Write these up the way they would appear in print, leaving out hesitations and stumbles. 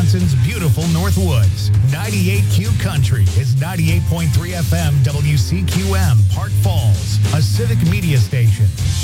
Wisconsin's beautiful Northwoods. 98Q Country is 98.3 FM WCQM, Park Falls, a civic media station.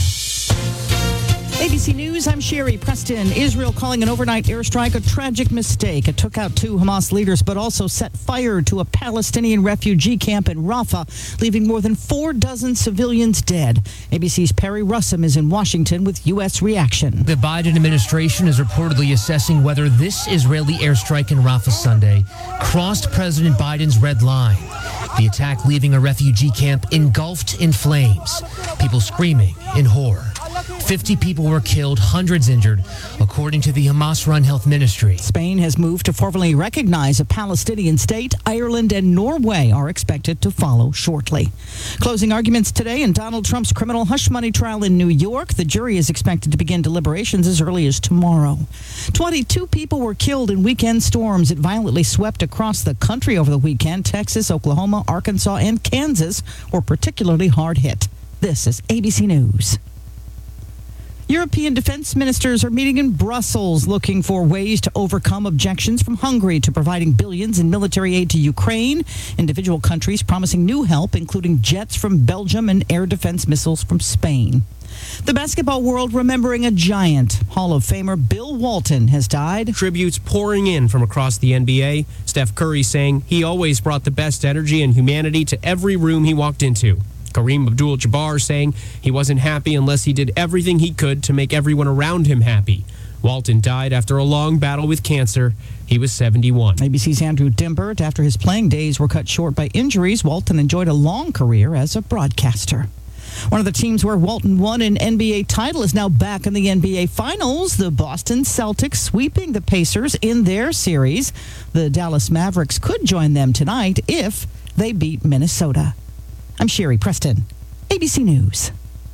ABC News, I'm Sherry Preston. Israel calling an overnight airstrike a tragic mistake. It took out 2 Hamas leaders, but also set fire to a Palestinian refugee camp in Rafah, leaving more than 4 dozen civilians dead. ABC's Perry Russum is in Washington with U.S. reaction. The Biden administration is reportedly assessing whether this Israeli airstrike in Rafah Sunday crossed President Biden's red line. The attack leaving a refugee camp engulfed in flames. People screaming in horror. 50 people were killed, hundreds injured, according to the Hamas-run health ministry. Spain has moved to formally recognize a Palestinian state. Ireland and Norway are expected to follow shortly. Closing arguments today in Donald Trump's criminal hush money trial in New York. The jury is expected to begin deliberations as early as tomorrow. 22 people were killed in weekend storms. It violently swept across the country over the weekend. Texas, Oklahoma, Arkansas, and Kansas were particularly hard hit. This is ABC News. European defense ministers are meeting in Brussels looking for ways to overcome objections from Hungary to providing billions in military aid to Ukraine. Individual countries promising new help, including jets from Belgium and air defense missiles from Spain. The basketball world remembering a giant. Hall of Famer Bill Walton has died. Tributes pouring in from across the NBA. Steph Curry saying he always brought the best energy and humanity to every room he walked into. Kareem Abdul-Jabbar saying he wasn't happy unless he did everything he could to make everyone around him happy. Walton died after a long battle with cancer. He was 71. ABC's Andrew Dimbert. After his playing days were cut short by injuries, Walton enjoyed a long career as a broadcaster. One of the teams where Walton won an NBA title is now back in the NBA Finals. The Boston Celtics sweeping the Pacers in their series. The Dallas Mavericks could join them tonight if they beat Minnesota. I'm Sherry Preston, ABC News.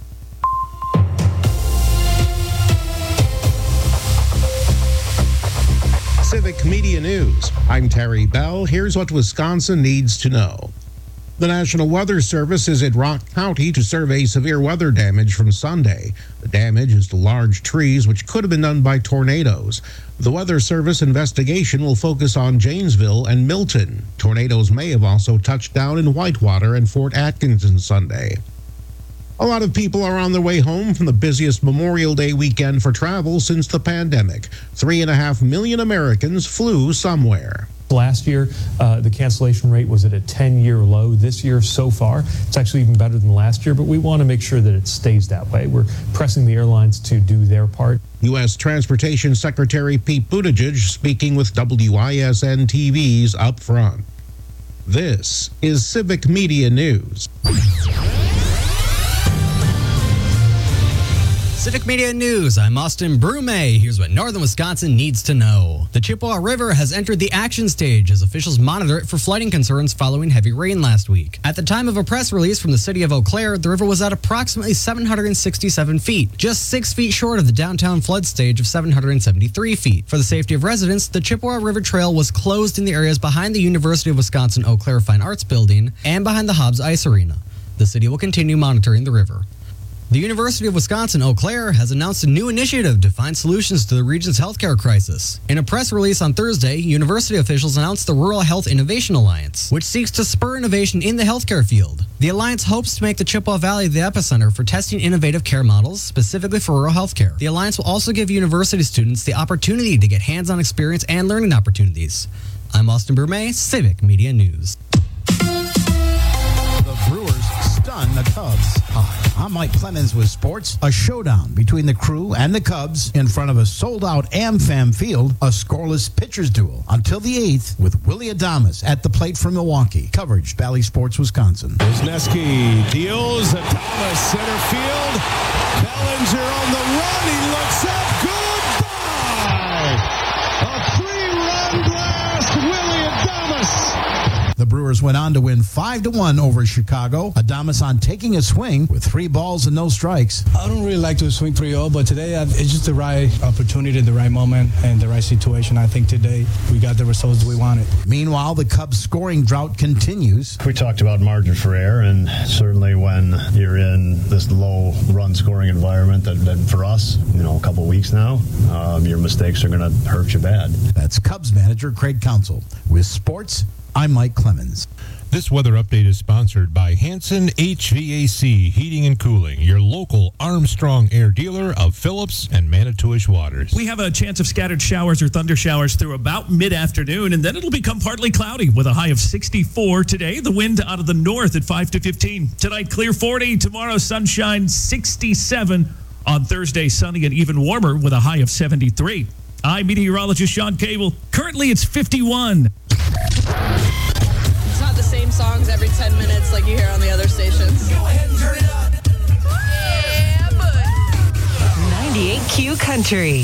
Civic Media News. I'm Terry Bell. Here's what Wisconsin needs to know. The National Weather Service is at Rock County to survey severe weather damage from Sunday. The damage is to large trees, which could have been done by tornadoes. The Weather Service investigation will focus on Janesville and Milton. Tornadoes may have also touched down in Whitewater and Fort Atkinson Sunday. A lot of people are on their way home from the busiest Memorial Day weekend for travel since the pandemic. 3.5 million Americans flew somewhere. Last year, the cancellation rate was at a 10-year low. This year, so far, it's actually even better than last year, but we want to make sure that it stays that way. We're pressing the airlines to do their part. U.S. Transportation Secretary Pete Buttigieg speaking with WISN TV's Up Front. This is Civic Media News. Civic Media News, I'm Austin Brume. Here's what Northern Wisconsin needs to know. The Chippewa River has entered the action stage as officials monitor it for flooding concerns following heavy rain last week. At the time of a press release from the city of Eau Claire, the river was at approximately 767 feet, just 6 feet short of the downtown flood stage of 773 feet. For the safety of residents, the Chippewa River Trail was closed in the areas behind the University of Wisconsin Eau Claire Fine Arts Building and behind the Hobbs Ice Arena. The city will continue monitoring the river. The University of Wisconsin Eau Claire has announced a new initiative to find solutions to the region's healthcare crisis. In a press release on Thursday, university officials announced the Rural Health Innovation Alliance, which seeks to spur innovation in the healthcare field. The alliance hopes to make the Chippewa Valley the epicenter for testing innovative care models, specifically for rural healthcare. The alliance will also give university students the opportunity to get hands-on experience and learning opportunities. I'm Austin Brume, Civic Media News. The Brewers stun the Cubs. Hi, I'm Mike Clemens with sports. A showdown between the Crew and the Cubs in front of a sold-out AmFam field. A scoreless pitchers duel until the 8th with Willie Adames at the plate from Milwaukee. Coverage, Valley Sports, Wisconsin. Wisniewski deals. Adames center field. Bellinger on the run. He looks up. Goodbye. A 3-run blast. Willie Adames. The Brewers went on to win 5-1 over Chicago. Adames on taking a swing with 3 balls and no strikes. I don't really like to swing 3-0, but today it's just the right opportunity, the right moment, and the right situation. I think today we got the results we wanted. Meanwhile, the Cubs' scoring drought continues. We talked about margin for error, and certainly when you're in this low run scoring environment that for us, a couple weeks now, your mistakes are going to hurt you bad. That's Cubs manager Craig Counsell. With sports, I'm Mike Clemens. This weather update is sponsored by Hanson HVAC Heating and Cooling, your local Armstrong Air dealer of Phillips and Manitowish Waters. We have a chance of scattered showers or thunder showers through about mid-afternoon, and then it'll become partly cloudy with a high of 64 today. The wind out of the north at 5 to 15. Tonight, clear 40. Tomorrow, sunshine 67. On Thursday, sunny and even warmer with a high of 73. I'm meteorologist Sean Cable. Currently, it's 51. It's not the same songs every 10 minutes like you hear on the other stations. Go ahead and turn it up. Yeah, bud. 98Q Country.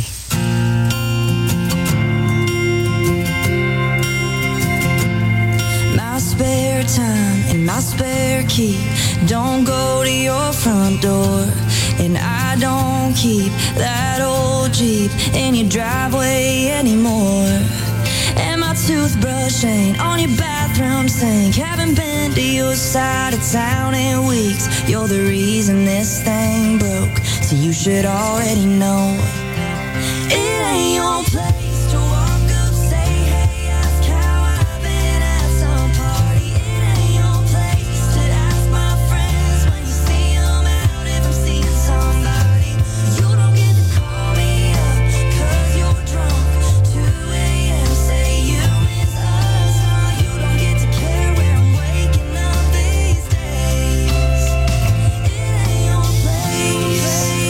My spare time and my spare key don't go to your front door. And I don't keep that old Jeep in your driveway anymore. And my toothbrush ain't on your bathroom sink. Haven't been to your side of town in weeks. You're the reason this thing broke, so you should already know. It ain't your place to walk up, say, hey, ask how I've been at some party. It ain't your place to ask my friends when you see them out if I'm seeing somebody. You don't get to call me up 'cause you're drunk. 2 a.m. say you miss us. No, you don't get to care where I'm waking up these days. It ain't your place.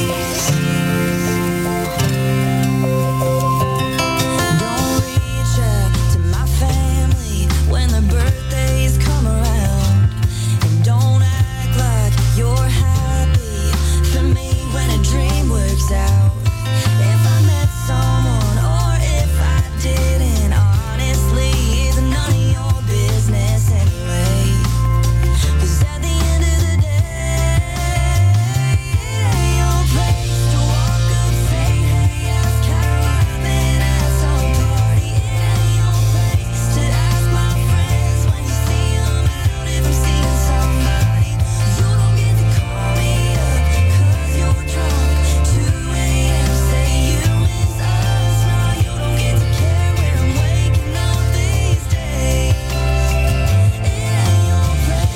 Don't reach out to my family when their birthdays come around. And don't act like you're happy for me when a dream works out. If I met someone or if I didn't, honestly, it's none of your business anyway. 'Cause at the end of the day, it ain't your place to walk up, say, hey, ask how I've been at some party. It ain't your place to ask my friends when you see them out if I'm seeing somebody. You don't get to call me up 'cause you're drunk. 2 a.m. say you miss us. No, you don't get to care where I'm waking up these days. It ain't your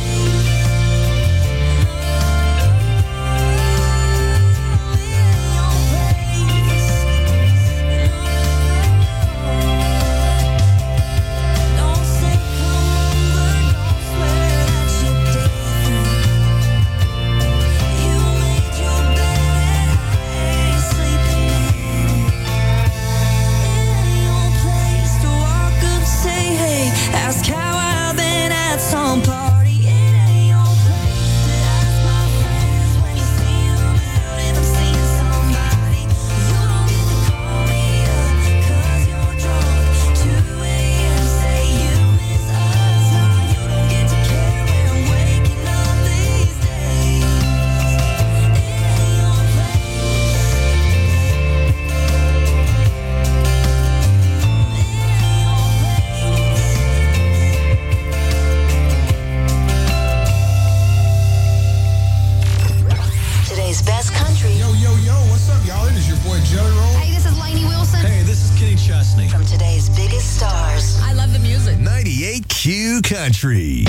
Don't say come over, don't swear that you're different. You made your bed and I ain't sleeping in. It ain't your place to walk up, say hey, ask how I've been at some party. It ain't your place to ask my friends when you see them out if I'm seeing somebody. You don't get to call me up 'cause you're drunk. 2 a.m. say you miss us. No, you don't get to care where I'm waking up these days. It ain't your Today's best country. Yo, what's up, y'all? It is your boy Jelly Roll. Hey, this is Lainey Wilson. Hey, this is Kenny Chesney. From today's biggest stars. I love the music. 98Q Country.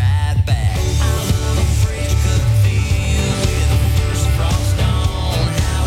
fresh cut feel with a first frost on.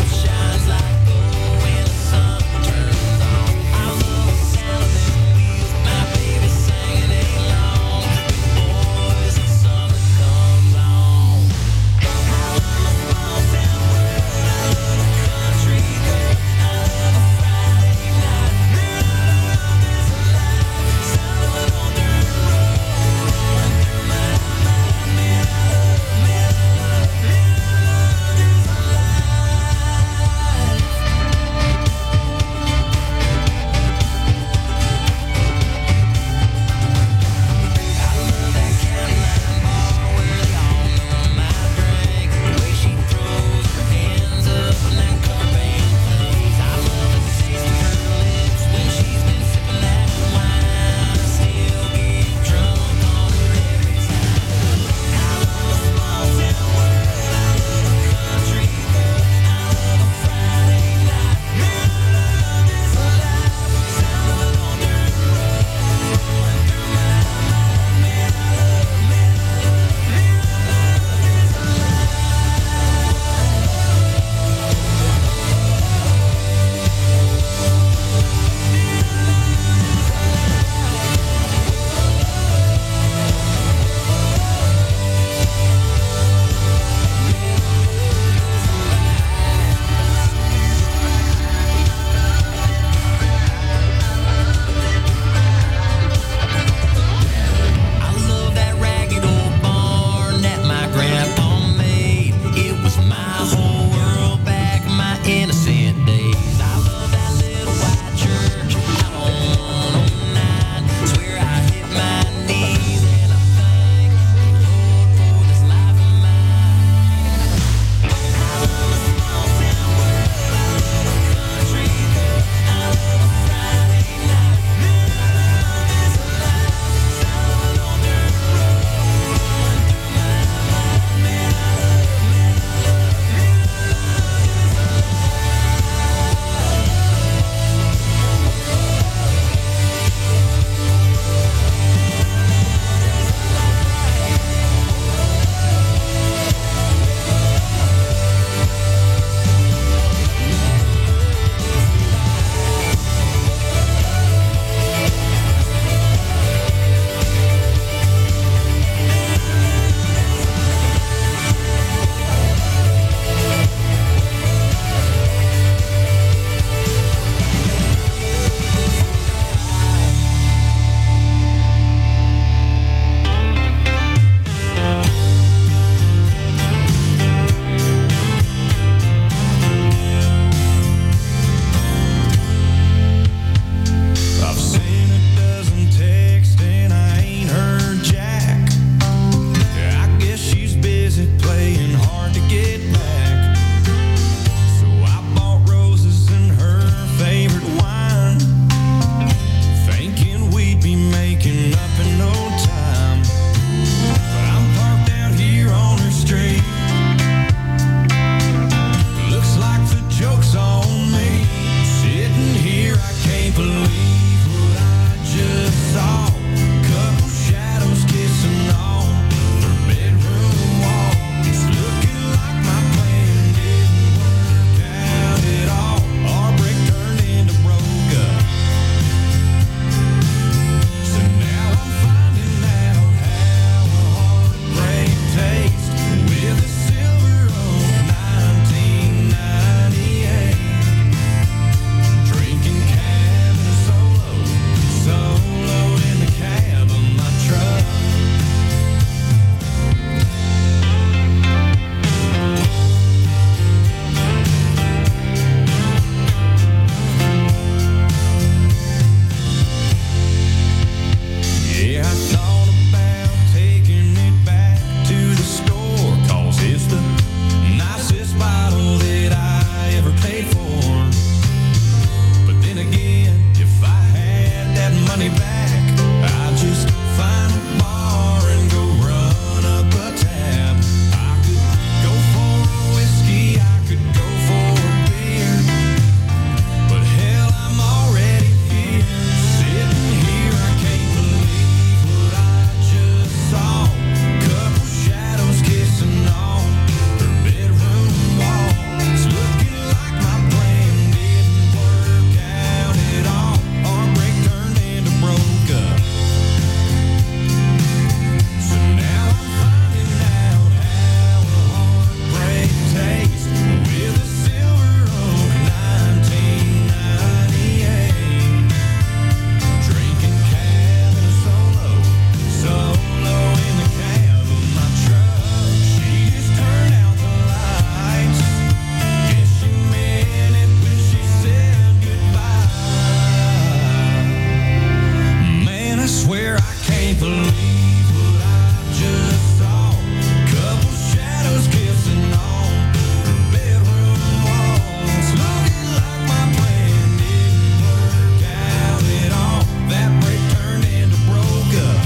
can't believe what I just saw. Couple shadows kissing on her bedroom walls. Looking like my plan didn't work out at all. That break turned into broke up.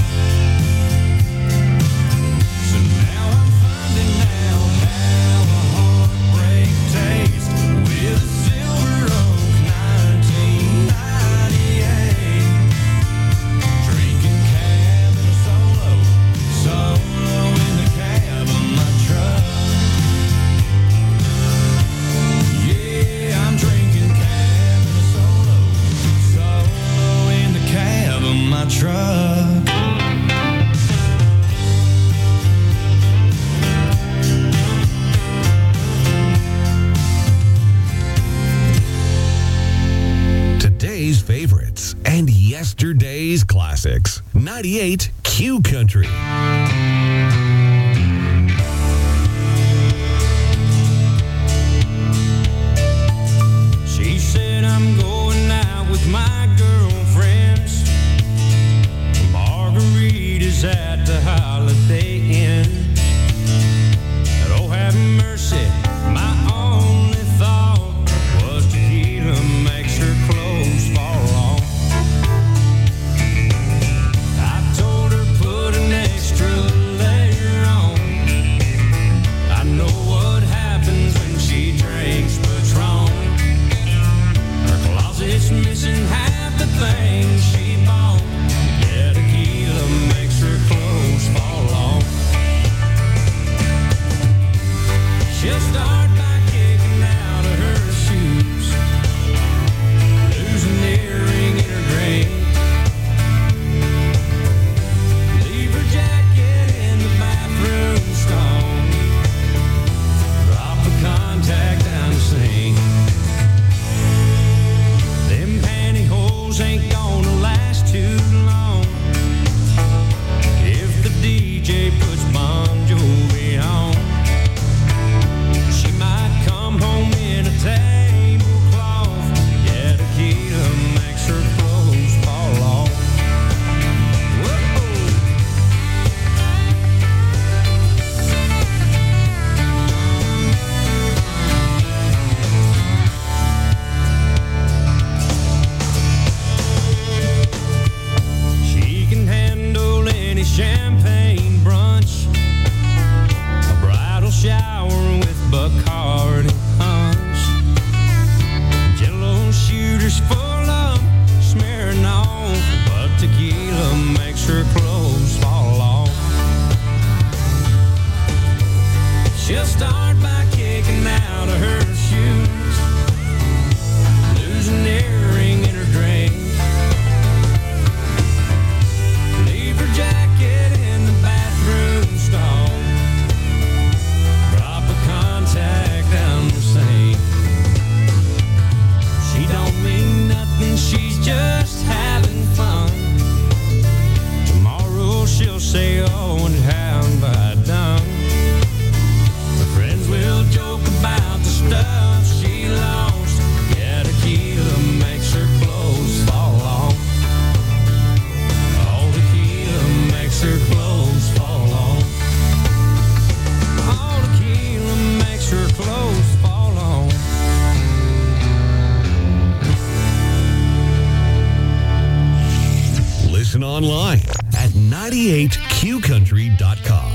So now I'm finding out how a heartbreak tastes with a Silver Oak 1998. Drinking cabin solo, solo in the cab of my truck. Yeah, I'm drinking cabin solo, solo in the cab of my truck. Today's favorites and yesterday's classics. 98 Q Country. She said I'm going out with my girlfriends. Margaritas at the Holiday Inn. Oh, have mercy, my only thought was tequila makes her clothes fall off. I told her put an extra layer on. I know what happens when she drinks Patron. Her closet's missing half the things she bought. Yeah, tequila makes her clothes fall off. She'll start by kicking out of her shoes, losing the earring in her drink, leave her jacket in the bathroom stall, drop a contact down the sink. Them pantyhose ain't gonna last too long if the DJ puts Bon Jovi on. She might come home in a tablecloth. Yeah, tequila makes her clothes fall off. Whoa. She can handle any champagne brunch, a bridal shower with Bacardi punch, Jello shooters full of smearing off, but tequila makes her clothes fall off. She'll start by kicking out of her shoes, losing the earring in her drink, leave her jacket in the bathroom stall, drop a contact down the sink. She don't mean nothing, she's just having fun. Tomorrow she'll say, oh, and how have I done? Her friends will joke about the stuff she lost. Yeah, tequila makes her clothes fall off. Oh, tequila makes her clothes fall off. Oh, tequila makes her clothes fall off. Listen online at 98qcountry.com.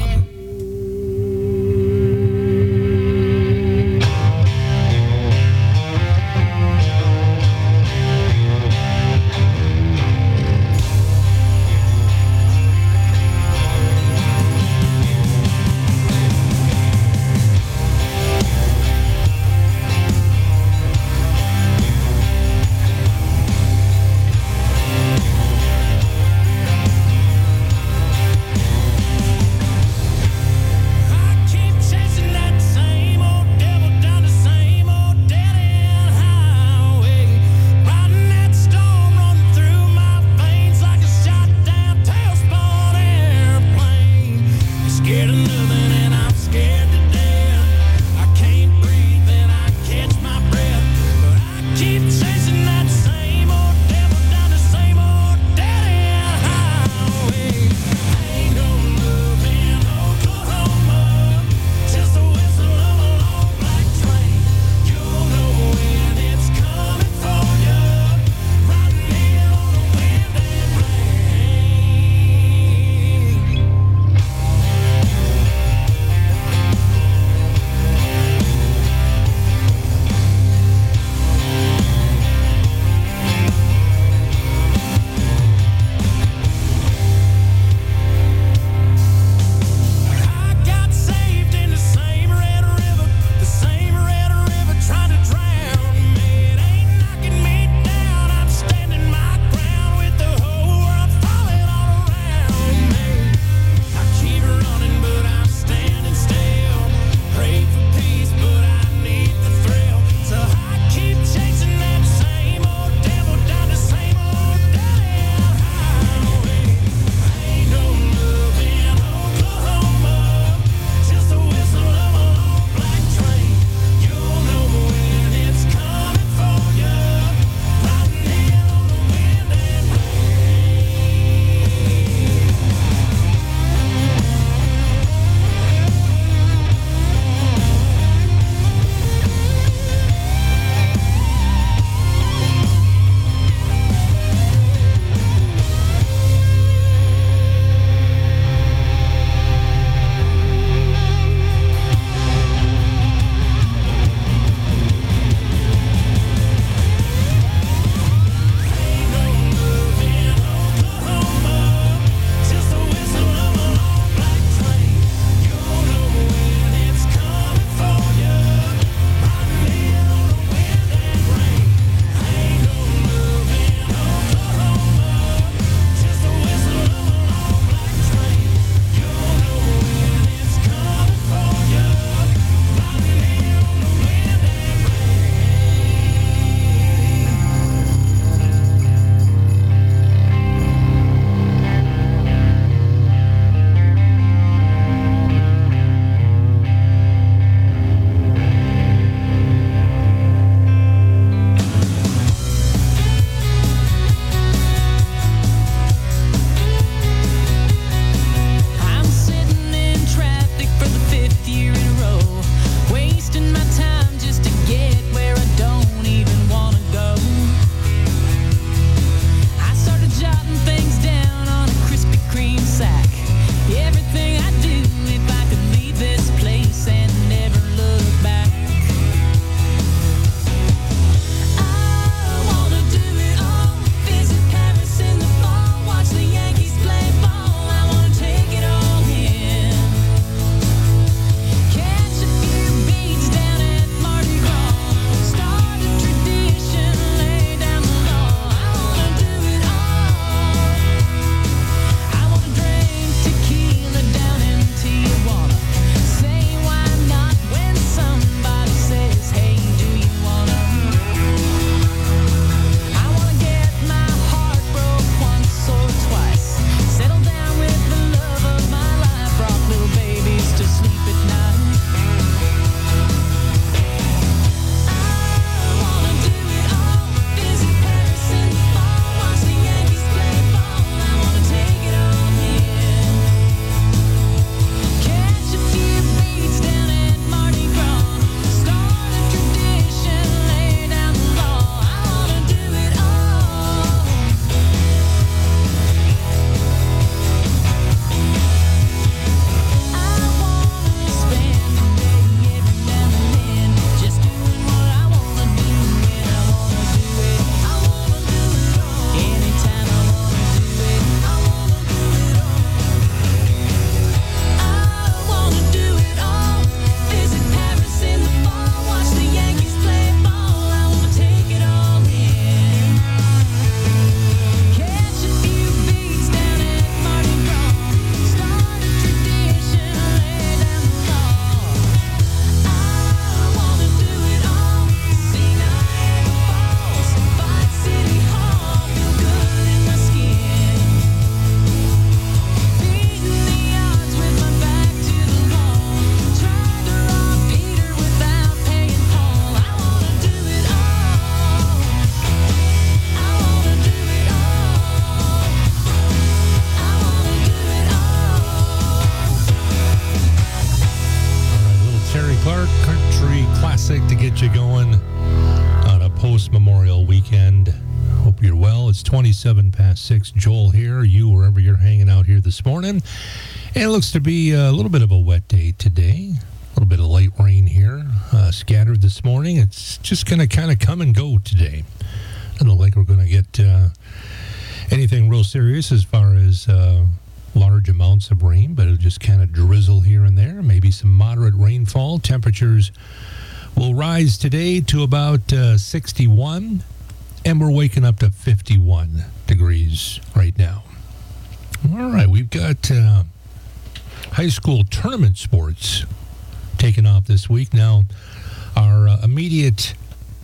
you going on a post-Memorial weekend. Hope you're well. It's 27 past 6. Joel here, you wherever you're hanging out here this morning. And it looks to be a little bit of a wet day today. A little bit of light rain here, scattered this morning. It's just going to kind of come and go today. I don't look like we're going to get anything real serious as far as large amounts of rain, but it'll just kind of drizzle here and there. Maybe some moderate rainfall. Temperatures will rise today to about 61, and we're waking up to 51 degrees right now. All right, we've got high school tournament sports taking off this week. Now, our immediate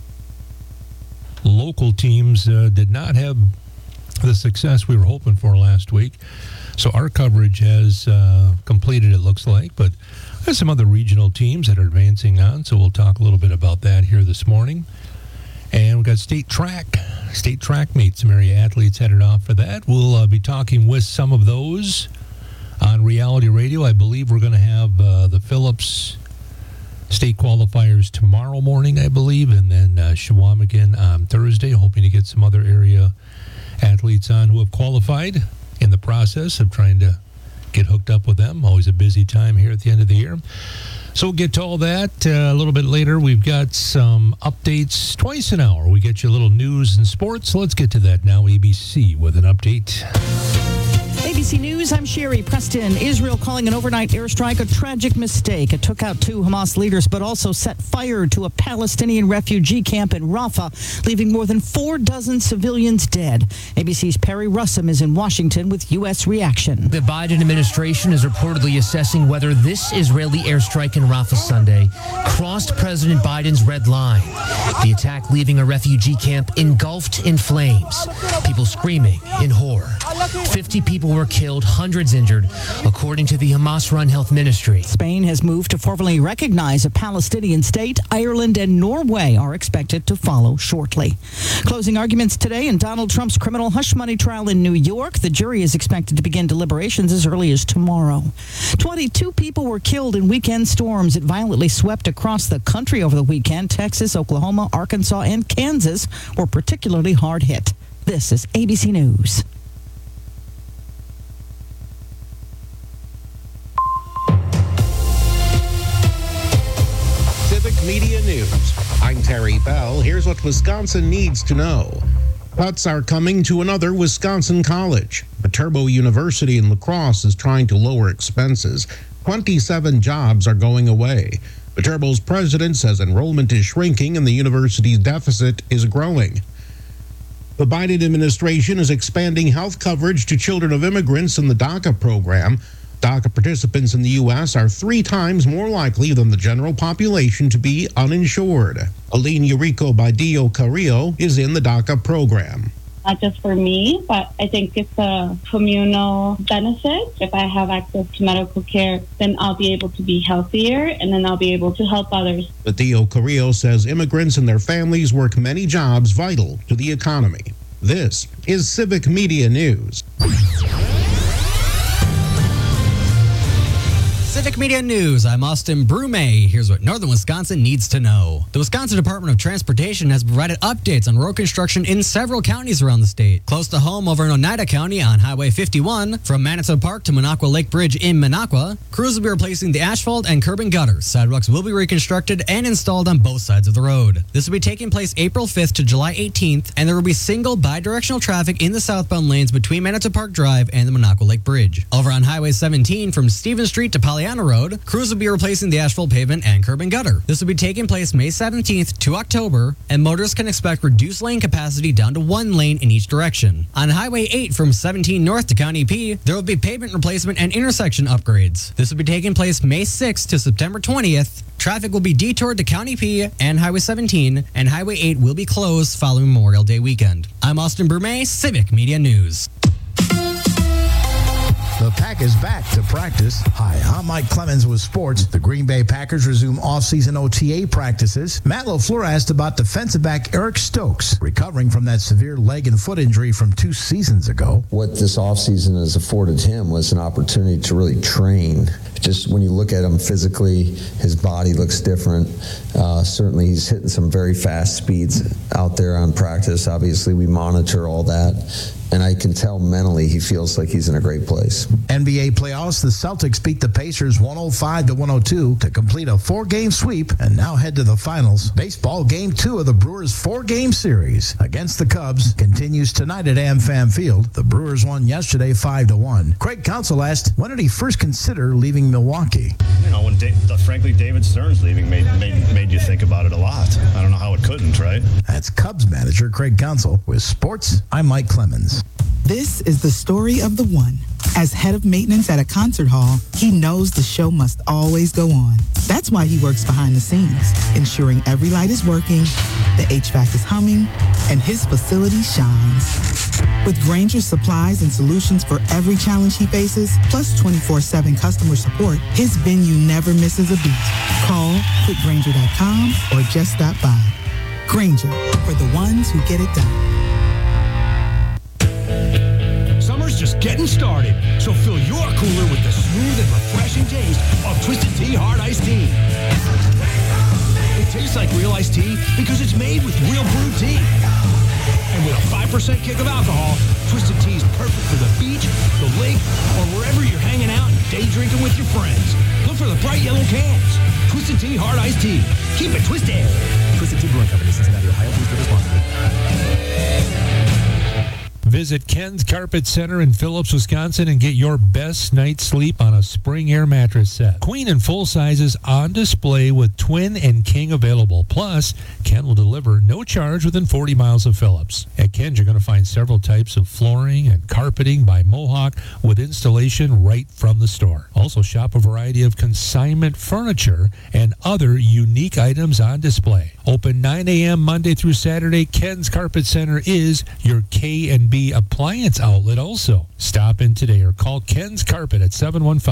local teams did not have the success we were hoping for last week. So our coverage has completed, it looks like, but there's some other regional teams that are advancing on, so we'll talk a little bit about that here this morning. And we've got state track meets. Some area athletes headed off for that. We'll be talking with some of those on Reality Radio. I believe we're going to have the Phillips state qualifiers tomorrow morning, I believe, and then Shawamigan on Thursday, hoping to get some other area athletes on who have qualified. In the process of trying to get hooked up with them. Always a busy time here at the end of the year. So we'll get to all that a little bit later. We've got some updates twice an hour. We get you a little news and sports. So let's get to that now. ABC with an update. ABC News, I'm Sherry Preston. Israel calling an overnight airstrike a tragic mistake. It took out 2 Hamas leaders, but also set fire to a Palestinian refugee camp in Rafah, leaving more than 4 dozen civilians dead. ABC's Perry Russum is in Washington with U.S. reaction. The Biden administration is reportedly assessing whether this Israeli airstrike in Rafah Sunday crossed President Biden's red line. The attack leaving a refugee camp engulfed in flames. People screaming in horror. 50 people were killed, hundreds injured, according to the Hamas-run health ministry. Spain has moved to formally recognize a Palestinian state. Ireland and Norway are expected to follow shortly. Closing arguments today in Donald Trump's criminal hush money trial in New York. The jury is expected to begin deliberations as early as tomorrow. 22 people were killed in weekend storms. It violently swept across the country over the weekend. Texas, Oklahoma, Arkansas, and Kansas were particularly hard hit. This is ABC News. Civic Media News. I'm Terry Bell. Here's what Wisconsin needs to know. Cuts are coming to another Wisconsin college. Viterbo University in La Crosse is trying to lower expenses. 27 jobs are going away. Viterbo's president says enrollment is shrinking and the university's deficit is growing. The Biden administration is expanding health coverage to children of immigrants in the DACA program. DACA participants in the U.S. are 3 times more likely than the general population to be uninsured. Aline Yuriko Badio Carrillo is in the DACA program. Not just for me, but I think it's a communal benefit. If I have access to medical care, then I'll be able to be healthier, and then I'll be able to help others. Badio Carrillo says immigrants and their families work many jobs vital to the economy. This is Civic Media News. Civic Media News, I'm Austin Brumey. Here's what Northern Wisconsin needs to know. The Wisconsin Department of Transportation has provided updates on road construction in several counties around the state. Close to home over in Oneida County on Highway 51, from Manitoba Park to Minocqua Lake Bridge in Minocqua, crews will be replacing the asphalt and curb and gutter. Sidewalks will be reconstructed and installed on both sides of the road. This will be taking place April 5th to July 18th, and there will be single bi-directional traffic in the southbound lanes between Manitoba Park Drive and the Minocqua Lake Bridge. Over on Highway 17, from Stevens Street to Pollyanna Road, crews will be replacing the asphalt pavement and curb and gutter. This will be taking place May 17th to October, and motorists can expect reduced lane capacity down to 1 lane in each direction. On Highway 8 from 17 north to County P, there will be pavement replacement and intersection upgrades. This will be taking place May 6th to September 20th. Traffic will be detoured to County P and Highway 17, and Highway 8 will be closed following Memorial Day weekend. I'm Austin Brumey, Civic Media News. The Pack is back to practice. Hi, I'm Mike Clemens with sports. The Green Bay Packers resume off-season OTA practices. Matt LaFleur asked about defensive back Eric Stokes, recovering from that severe leg and foot injury from 2 seasons ago. What this offseason has afforded him was an opportunity to really train. just when you look at him physically, his body looks different. Certainly he's hitting some very fast speeds out there on practice. Obviously we monitor all that, and I can tell mentally he feels like he's in a great place. NBA playoffs, the Celtics beat the Pacers 105-102 to complete a 4-game sweep and now head to the finals. Baseball Game 2 of the Brewers' 4-game series against the Cubs continues tonight at AmFam Field. The Brewers won yesterday 5-1. Craig Counsell asked, when did he first consider leaving Milwaukee? You know, when frankly David Stearns leaving made you think about it a lot. I don't know how it couldn't, right? That's Cubs manager Craig Counsell. With sports, I'm Mike Clemens. This is the story of the one. As head of maintenance at a concert hall, he knows the show must always go on. That's why he works behind the scenes, ensuring every light is working, the HVAC is humming, and his facility shines. With Grainger's supplies and solutions for every challenge he faces, plus 24/7 customer support, his venue never misses a beat. Call quickgrainger.com or just stop by. Grainger, for the ones who get it done. Summer's just getting started, so fill your cooler with the smooth and refreshing taste of Twisted Tea Hard Iced Tea. It tastes like real iced tea because it's made with real brewed tea. And with a 5% kick of alcohol, Twisted Tea is perfect for the beach, the lake, or wherever you're hanging out and day drinking with your friends. Look for the bright yellow cans. Twisted Tea Hard Iced Tea. Keep it twisted. Twisted Tea Brewing Company, Cincinnati, Ohio. Please drink responsibly. Visit Ken's Carpet Center in Phillips, Wisconsin, and get your best night's sleep on a Spring Air mattress set. Queen and full sizes on display with twin and king available. Plus, Ken will deliver no charge within 40 miles of Phillips. At Ken's, you're going to find several types of flooring and carpeting by Mohawk with installation right from the store. Also, shop a variety of consignment furniture and other unique items on display. Open 9 a.m. Monday through Saturday. Ken's Carpet Center is your K&B appliance outlet also. Stop in today or call Ken's Carpet at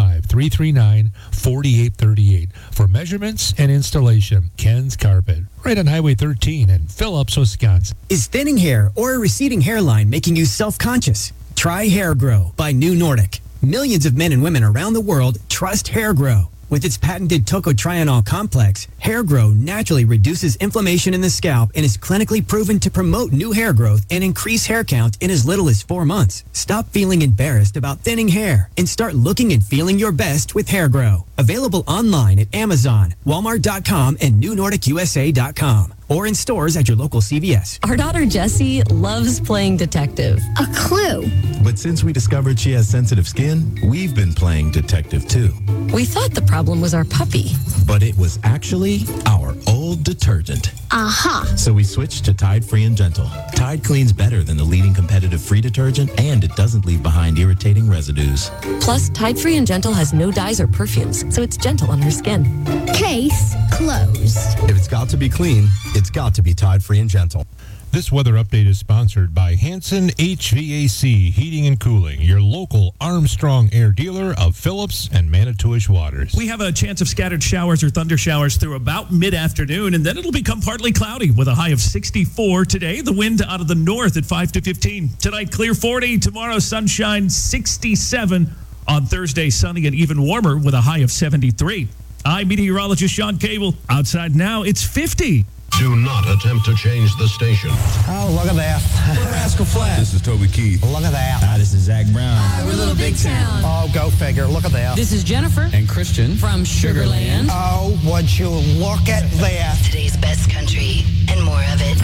715-339-4838 for measurements and installation. Ken's Carpet, right on Highway 13 in Phillips, Wisconsin. Is thinning hair or a receding hairline making you self-conscious? Try Hair Grow by New Nordic. Millions of men and women around the world trust Hair Grow. With its patented tocotrienol complex, Hair Grow naturally reduces inflammation in the scalp and is clinically proven to promote new hair growth and increase hair count in as little as 4 months. Stop feeling embarrassed about thinning hair and start looking and feeling your best with Hair Grow. Available online at Amazon, Walmart.com, and NewNordicUSA.com. Or in stores at your local CVS. Our daughter Jessie loves playing detective. A clue. But since we discovered she has sensitive skin, we've been playing detective too. We thought the problem was our puppy. But it was actually our old detergent. Aha. So we switched to Tide Free and Gentle. Tide cleans better than the leading competitive free detergent, and it doesn't leave behind irritating residues. Plus, Tide Free and Gentle has no dyes or perfumes, so it's gentle on her skin. Case closed. If it's got to be clean, it's got to be Tide Free and Gentle. This weather update is sponsored by Hanson HVAC Heating and Cooling, your local Armstrong Air dealer of Phillips and Manitowish Waters. We have a chance of scattered showers or thunder showers through about mid-afternoon, and then it'll become partly cloudy with a high of 64 today. The wind out of the north at 5 to 15. Tonight, clear 40. Tomorrow, sunshine 67. On Thursday, sunny and even warmer with a high of 73. I'm meteorologist Sean Cable. Outside now, it's 50. Do not attempt to change the station. Oh, look at that. We're Rascal Flatts. This is Toby Keith. Look at that. This is Zach Brown. We're Little Big Town. Oh, go figure. Look at that. This is Jennifer. And Christian. From Sugarland. Oh, would you look at that. Today's best country and more of it.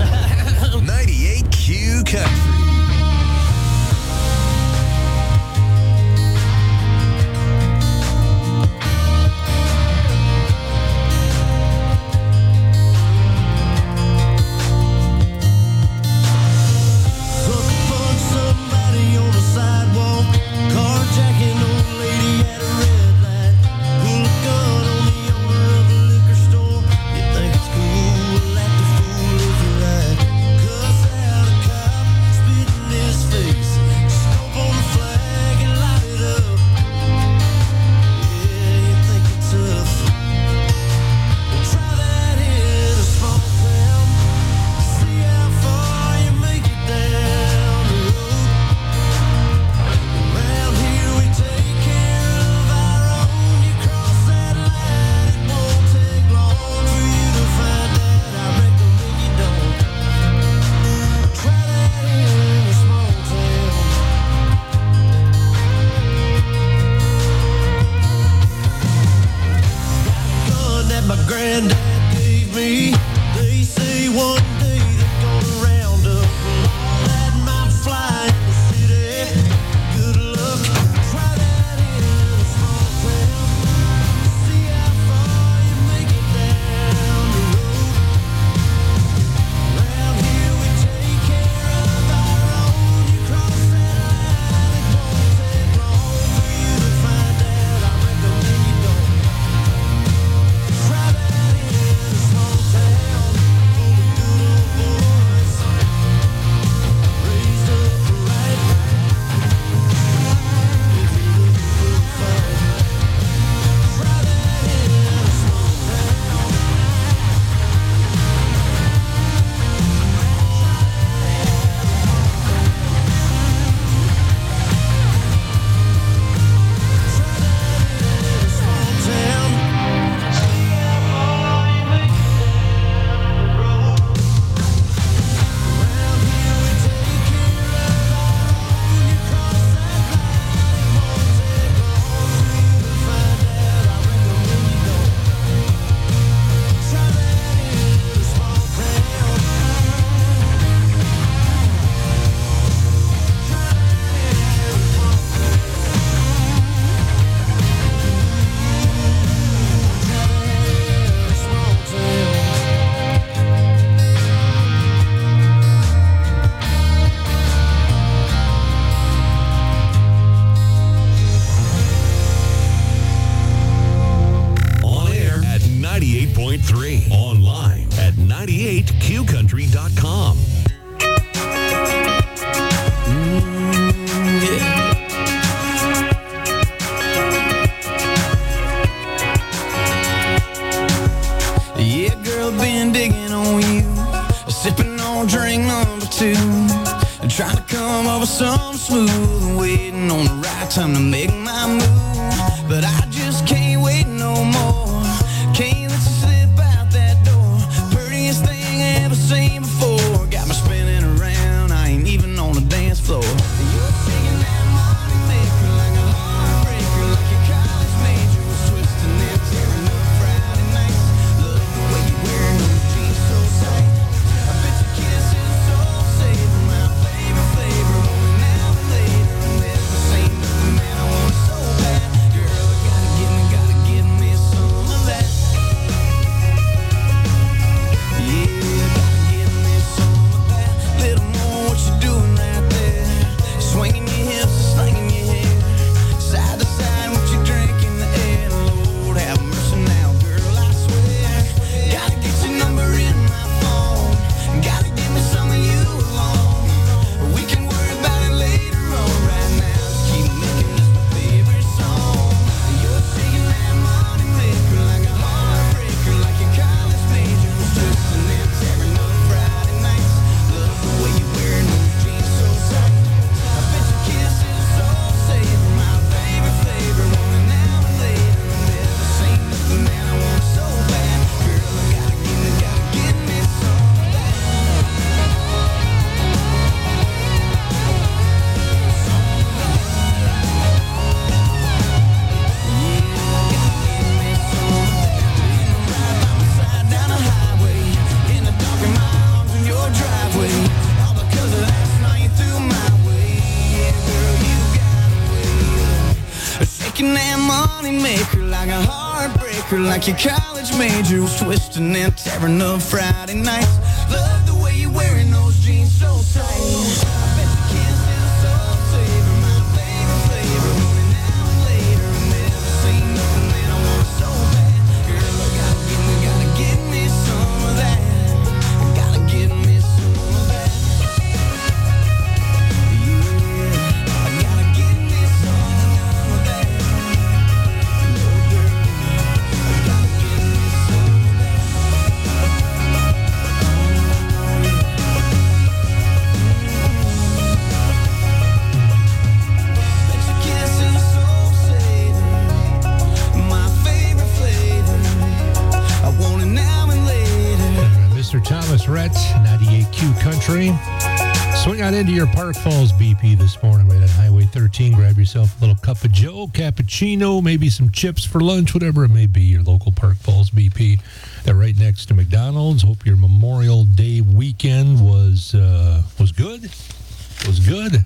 98Q Country. Speed some smooth, waiting on the right time to make my move. But I just can't wait no more. Can't let you slip out that door. Prettiest thing I ever seen before. Got me spinning around, I ain't even on the dance floor. You're shaking that money maker like a heartbreaker, like your college major was twisting and tearing up Friday nights. Love the way you're wearing those jeans so tight. I bet your kiss is so saver, my favorite flavor. Only now and later, and never seen nothing, man, I want it so bad. Girl, I gotta give me some of that. Yeah, gotta give me some of that. Little more what you doing right there. Swinging your hips, slinging your hair. Side to side, what you drink in the air. Lord, have mercy now, girl, I swear. Gotta get your number in my phone. Gotta give me some of you alone. We can worry about it later on. Right now, just keep making this my favorite song. You're shaking that money maker like a heartbreaker, like your college major was twisting and tearing up Friday nights. Love the way you're wearing those jeans so tight. I bet your kiss is so saver, my favorite flavor. Only now and later, and never seen nothing, man, I want it so bad. Girl, I gotta give me some of that. Down the highway, in the dark in my arms in your driveway. All because of last night you threw my way. Yeah, girl, you got away. Shaking that money maker like a heartbreaker, like your college major was twisting and tearing up Friday nights. Love the way you're wearing those jeans so tight. I bet your kiss is so saver, my favorite flavor. Only now and later, and never seen nothing, man, I want it so bad. Girl, I gotta give me some of that. I gotta give me some of that. Yeah, I gotta give me some of that. No dirt, I gotta give me some of that. Bet your kiss is so saver, my favorite flavor. I want it now and later. Mr. Thomas Rhett, 98Q Country. Swing on into your Park Falls BP this morning right on Highway 13. Grab yourself a little cup of Joe, cappuccino, maybe some chips for lunch, whatever it may be. Your local Park Falls BP. They're right next to McDonald's. Hope your Memorial Day weekend was good. Was good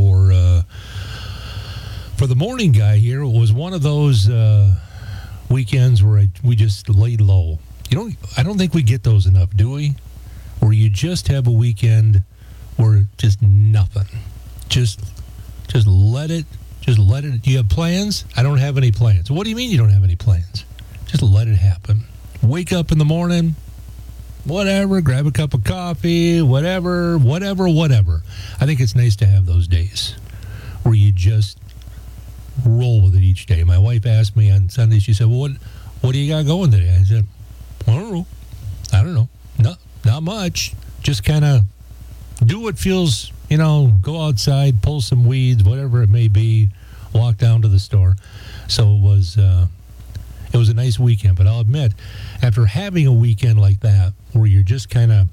for the morning guy here. It was one of those weekends where we just laid low. I don't think we get those enough, do we? Where you just have a weekend where just nothing. Just let it. You have plans? I don't have any plans. What do you mean you don't have any plans? Just let it happen. Wake up in the morning, whatever, grab a cup of coffee, whatever. I think it's nice to have those days where you just roll with it each day. My wife asked me on Sunday, she said, well, what do you got going today? I said, I don't know. Not much. Just kind of do what feels, go outside, pull some weeds, whatever it may be, walk down to the store. So it was a nice weekend. But I'll admit, after having a weekend like that, where you're just kind of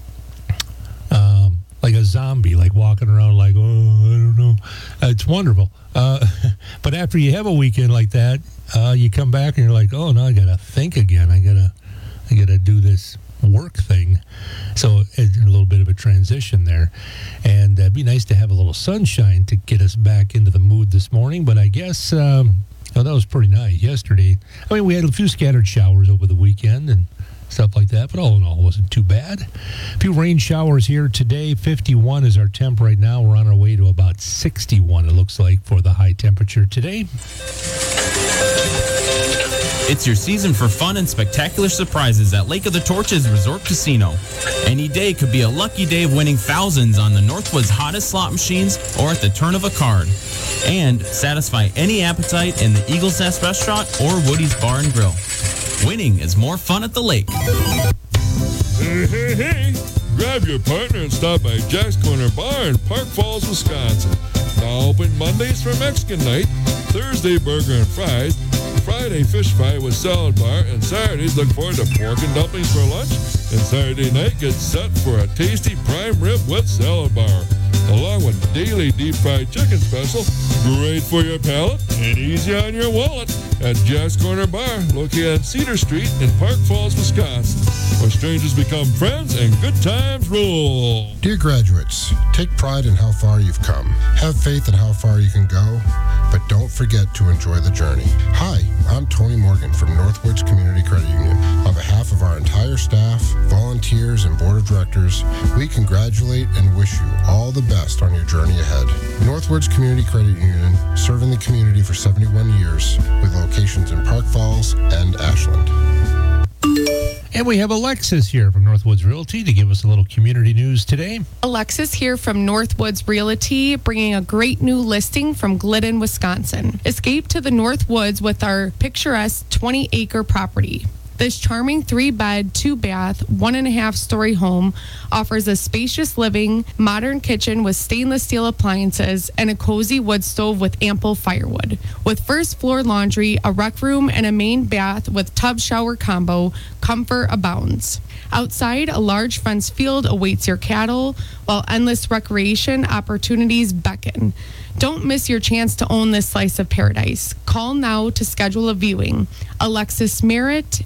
like a zombie, like walking around like, oh, I don't know. It's wonderful. But after you have a weekend like that, you come back and you're like, oh, no, I got to think again. I got to do this work thing. So it's a little bit of a transition there. And it'd be nice to have a little sunshine to get us back into the mood this morning. But I guess that was pretty nice yesterday. I mean, we had a few scattered showers over the weekend and stuff like that, but all in all, it wasn't too bad. A few rain showers here today. 51 is our temp right now. We're on our way to about 61, it looks like, for the high temperature today. It's your season for fun and spectacular surprises at Lake of the Torches Resort Casino. Any day could be a lucky day of winning thousands on the Northwood's hottest slot machines or at the turn of a card. And satisfy any appetite in the Eagle's Nest Restaurant or Woody's Bar and Grill. Winning is more fun at the lake. Hey, grab Grab your partner and stop by Jack's Corner Bar in Park Falls, Wisconsin. Now open Mondays for Mexican night, Thursday burger and fries, Friday fish fry with salad bar, and Saturdays look forward to pork and dumplings for lunch, and Saturday night gets set for a tasty prime rib with salad bar, along with daily deep fried chicken special, great for your palate and easy on your wallet at Jack's Corner Bar, located on Cedar Street in Park Falls, Wisconsin, where strangers become friends and good times rule. Dear graduates, take pride in how far you've come. Have faith in how far you can go, but don't forget to enjoy the journey. Hi, I'm Tony Morgan from Northwoods Community Credit Union. On behalf of our entire staff, volunteers, and board of directors, we congratulate and wish you all the best on your journey ahead. Northwoods Community Credit Union, serving the community for 71 years, with locations in Park Falls and Ashland. And we have Alexis here from Northwoods Realty to give us a little community news today. Alexis here from Northwoods Realty, bringing a great new listing from Glidden, Wisconsin. Escape to the Northwoods with our picturesque 20-acre property. This charming 3-bed, 2-bath, 1.5-story home offers a spacious living, modern kitchen with stainless steel appliances, and a cozy wood stove with ample firewood. With first floor laundry, a rec room, and a main bath with tub shower combo, comfort abounds. Outside, a large fenced field awaits your cattle, while endless recreation opportunities beckon. Don't miss your chance to own this slice of paradise. Call now to schedule a viewing. Alexis Merritt,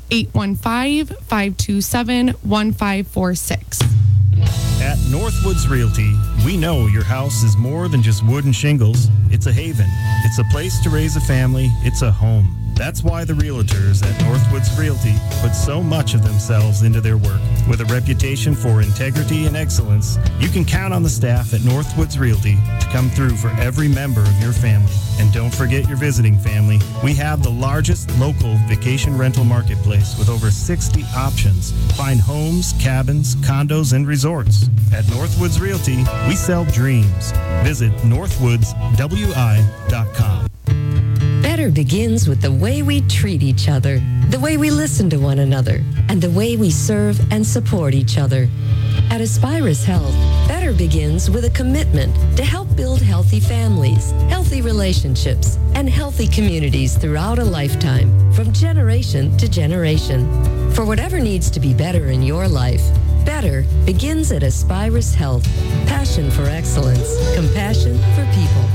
815-527-1546. At Northwoods Realty, we know your house is more than just wood and shingles. It's a haven. It's a place to raise a family. It's a home. That's why the realtors at Northwoods Realty put so much of themselves into their work. With a reputation for integrity and excellence, you can count on the staff at Northwoods Realty to come through for every member of your family. And don't forget your visiting family. We have the largest local vacation rental marketplace with over 60 options. Find homes, cabins, condos, and resorts. At Northwoods Realty, we sell dreams. Visit northwoodswi.com. Better begins with the way we treat each other, the way we listen to one another, and the way we serve and support each other. At Aspirus Health, better begins with a commitment to help build healthy families, healthy relationships, and healthy communities throughout a lifetime, from generation to generation. For whatever needs to be better in your life, better begins at Aspirus Health. Passion for excellence, compassion for people.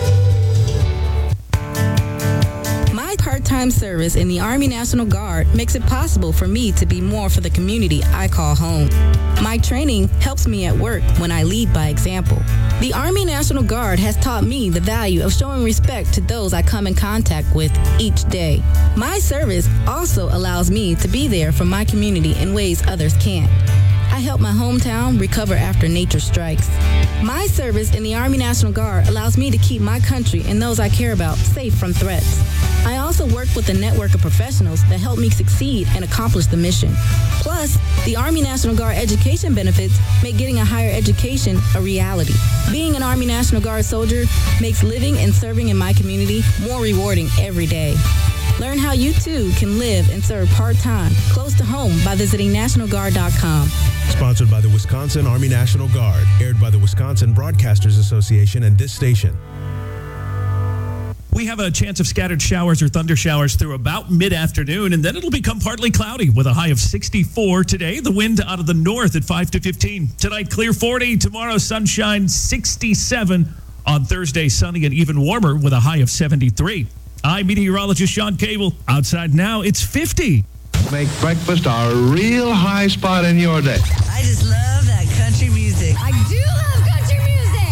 My part-time service in the Army National Guard makes it possible for me to be more for the community I call home. My training helps me at work when I lead by example. The Army National Guard has taught me the value of showing respect to those I come in contact with each day. My service also allows me to be there for my community in ways others can't. I help my hometown recover after nature strikes. My service in the Army National Guard allows me to keep my country and those I care about safe from threats. I also work with a network of professionals that help me succeed and accomplish the mission. Plus, the Army National Guard education benefits make getting a higher education a reality. Being an Army National Guard soldier makes living and serving in my community more rewarding every day. Learn how you too can live and serve part-time, close to home by visiting NationalGuard.com. Sponsored by the Wisconsin Army National Guard. Aired by the Wisconsin Broadcasters Association and this station. We have a chance of scattered showers or thunder showers through about mid-afternoon, and then it'll become partly cloudy with a high of 64 today. The wind out of the north at 5 to 15. Tonight, clear 40. Tomorrow, sunshine 67. On Thursday, sunny and even warmer with a high of 73. I'm meteorologist Sean Cable. Outside now, it's 50. Make breakfast a real high spot in your day. I just love that country music. I do love country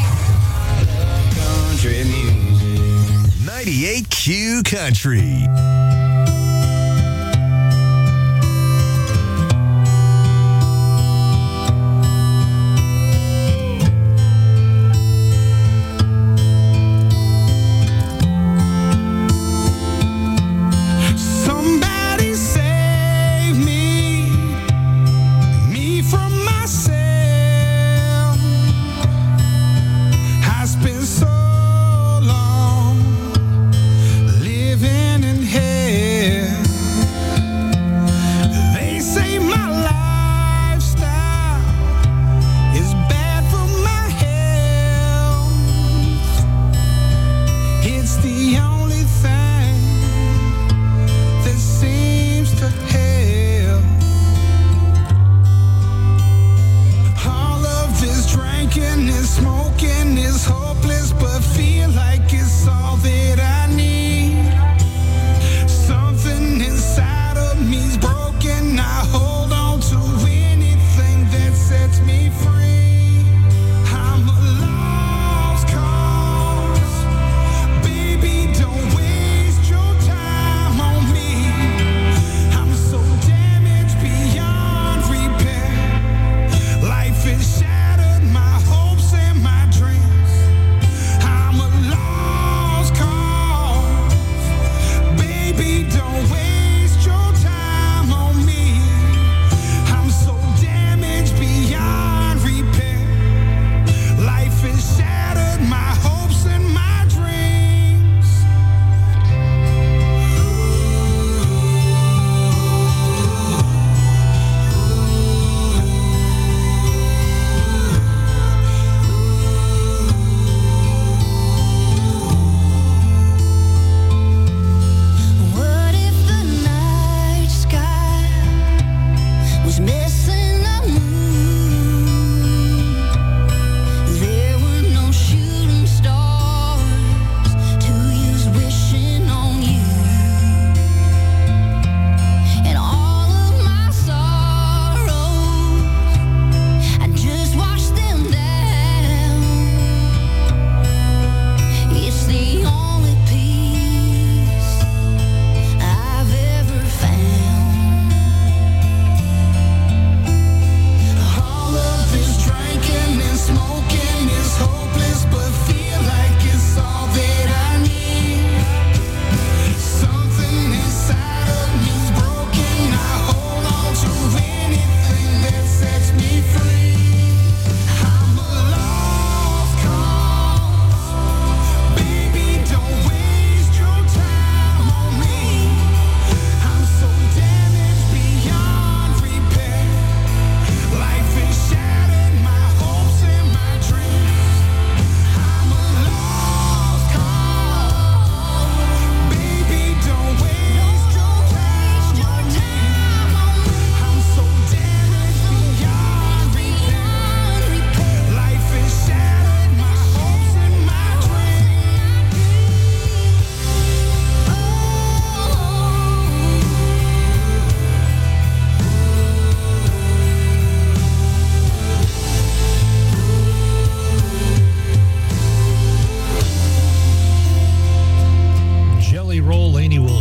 music. Country music. 98 Q Country. Living in hell.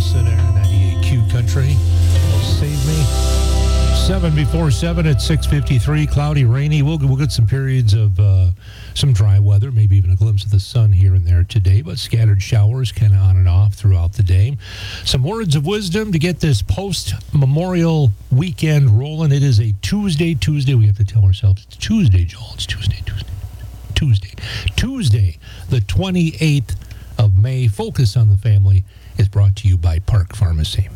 Wilson there, 98Q Country. Save me. 7 before 7 at 6:53. Cloudy, rainy. We'll get some periods of some dry weather, maybe even a glimpse of the sun here and there today, but scattered showers kind of on and off throughout the day. Some words of wisdom to get this post-Memorial weekend rolling. It is a Tuesday. We have to tell ourselves it's Tuesday, Joel. It's Tuesday, the 28th of May. Focus on the Family is brought to you by Park Pharmacy.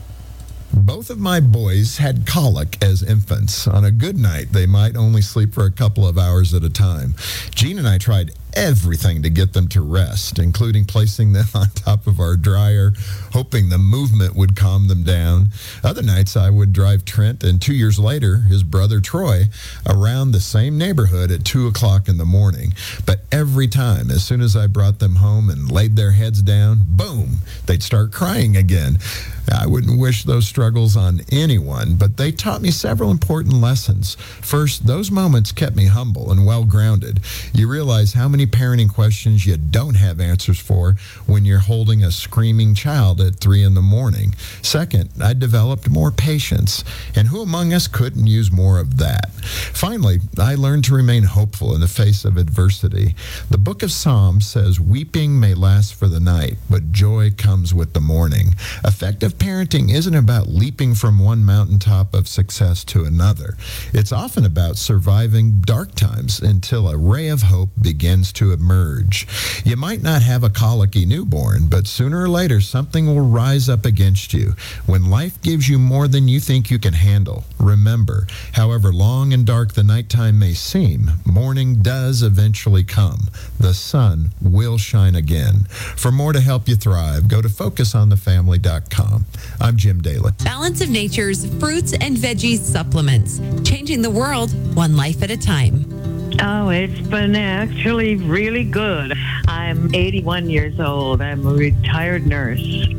Both of my boys had colic as infants. On a good night, they might only sleep for a couple of hours at a time. Jean and I tried everything to get them to rest, including placing them on top of our dryer, hoping the movement would calm them down. Other nights, I would drive Trent and 2 years later, his brother Troy, around the same neighborhood at 2 o'clock in the morning. But every time, as soon as I brought them home and laid their heads down, boom, they'd start crying again. I wouldn't wish those struggles on anyone, but they taught me several important lessons. First, those moments kept me humble and well-grounded. You realize how many parenting questions you don't have answers for when you're holding a screaming child at 3 in the morning. Second, I developed more patience, and who among us couldn't use more of that? Finally, I learned to remain hopeful in the face of adversity. The book of Psalms says, "Weeping may last for the night, but joy comes with the morning." Effective parenting isn't about leaping from one mountaintop of success to another. It's often about surviving dark times until a ray of hope begins to emerge. You might not have a colicky newborn, but sooner or later something will rise up against you. When life gives you more than you think you can handle, remember, however long and dark the nighttime may seem, morning does eventually come. The sun will shine again. For more to help you thrive, go to focusonthefamily.com. I'm Jim Daly. Balance of Nature's fruits and veggies supplements, changing the world one life at a time. Oh, it's been actually really good. I'm 81 years old. I'm a retired nurse,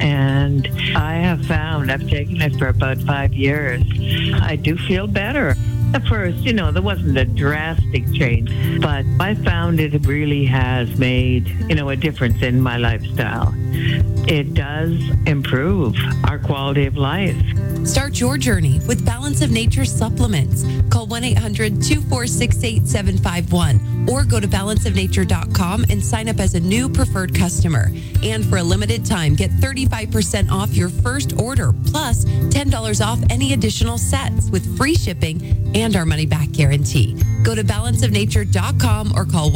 and I have found, I've taken it for about 5 years, I do feel better. At first, there wasn't a drastic change, but I found it really has made, a difference in my lifestyle. It does improve our quality of life. Start your journey with Balance of Nature supplements. Call 1-800-246-8751 or go to balanceofnature.com and sign up as a new preferred customer. And for a limited time, get 35% off your first order, plus $10 off any additional sets with free shipping and our money-back guarantee. Go to balanceofnature.com or call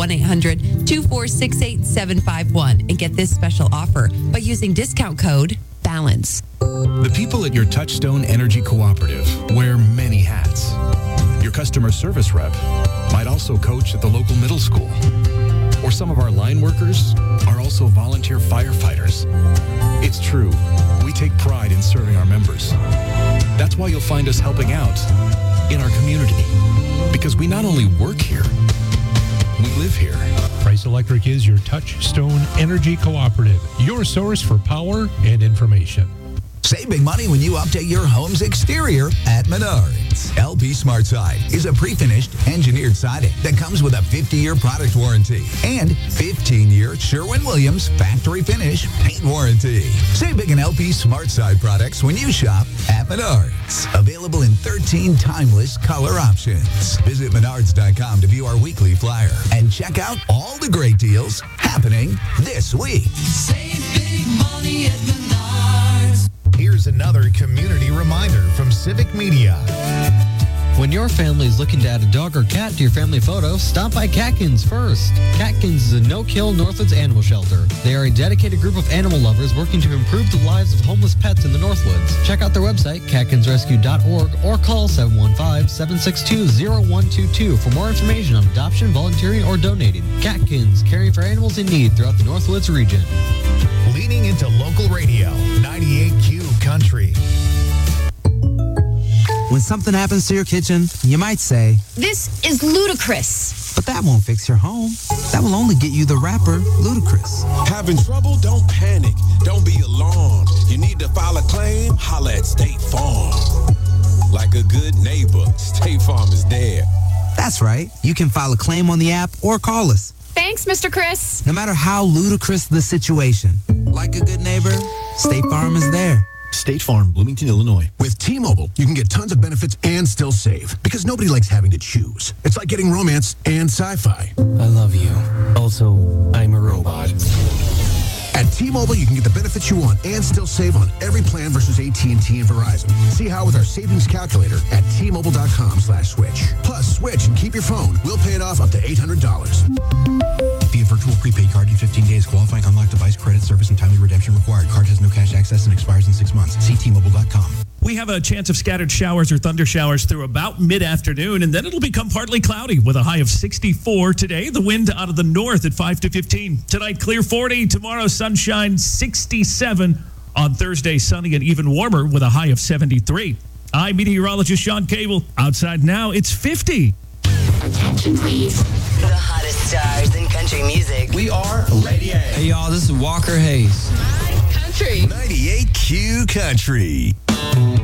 1-800-246-8751 and get this special offer by using discount code BALANCE. The people at your Touchstone Energy Cooperative wear many hats. Your customer service rep might also coach at the local middle school. Or some of our line workers are also volunteer firefighters. It's true, we take pride in serving our members. That's why you'll find us helping out in our community. Because we not only work here, we live here. Price Electric is your Touchstone Energy Cooperative, your source for power and information. Save big money when you update your home's exterior at Menards. LP Smart Side is a pre-finished, engineered siding that comes with a 50-year product warranty and 15-year Sherwin-Williams factory finish paint warranty. Save big in LP Smart Side products when you shop at Menards. Available in 13 timeless color options. Visit Menards.com to view our weekly flyer and check out all the great deals happening this week. Save big money at Menards. Here's another community reminder from Civic Media. When your family is looking to add a dog or cat to your family photo, stop by Catkins first. Catkins is a no-kill Northwoods animal shelter. They are a dedicated group of animal lovers working to improve the lives of homeless pets in the Northwoods. Check out their website, catkinsrescue.org, or call 715-762-0122 for more information on adoption, volunteering, or donating. Catkins, caring for animals in need throughout the Northwoods region. Leaning into local radio, 98Q Country. When something happens to your kitchen, you might say, "This is ludicrous." but that won't fix your home. That will only get you the rapper, Ludacris. Having trouble? Don't panic. Don't be alarmed. You need to file a claim? Holla at State Farm. Like a good neighbor, State Farm is there. That's right. You can file a claim on the app or call us. Thanks, Mr. Chris. No matter how ludicrous the situation. Like a good neighbor, State Farm is there. State Farm, Bloomington, Illinois. With T-Mobile, you can get tons of benefits and still save because nobody likes having to choose. It's like getting romance and sci-fi. I love you. Also, I'm a robot. At T-Mobile, you can get the benefits you want and still save on every plan versus AT&T and Verizon. See how with our savings calculator at T-Mobile.com/switch. Plus, switch and keep your phone. We'll pay it off up to $800. Via virtual prepaid card in 15 days. Qualifying unlocked device credit service and timely redemption required. Card has no cash access and expires in 6 months. See T-Mobile.com. We have a chance of scattered showers or thunder showers through about mid-afternoon, and then it'll become partly cloudy with a high of 64 today. The wind out of the north at 5 to 15. Tonight, clear 40. Tomorrow, sunshine 67. On Thursday, sunny and even warmer with a high of 73. I'm meteorologist Sean Cable. Outside now, it's 50. Attention, please. The hottest stars in country music. We are Lady A. Hey, y'all, this is Walker Hayes. Country. 98Q Country.